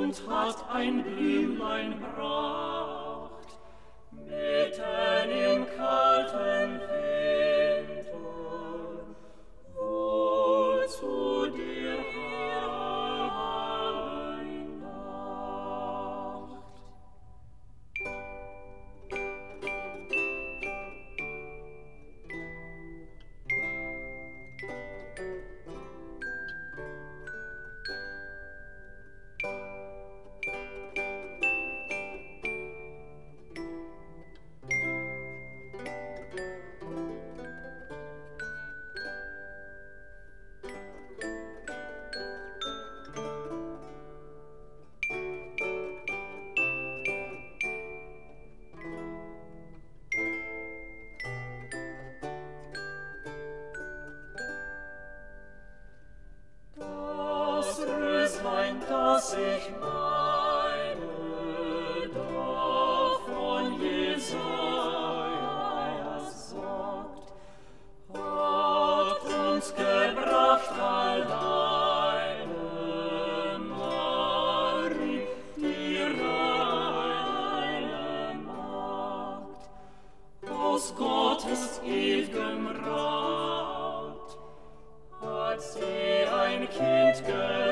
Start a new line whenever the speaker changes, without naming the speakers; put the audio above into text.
und hat ein Blümlein bracht, mitten im kalten Winter, wohl zu dir hallen Nacht. Das Röslein, das ich meine, davon Jesaja sagt, hat uns gebracht alleine Marie, die reine Magd, aus Gottes ew'gem Rat hat sie ein Kind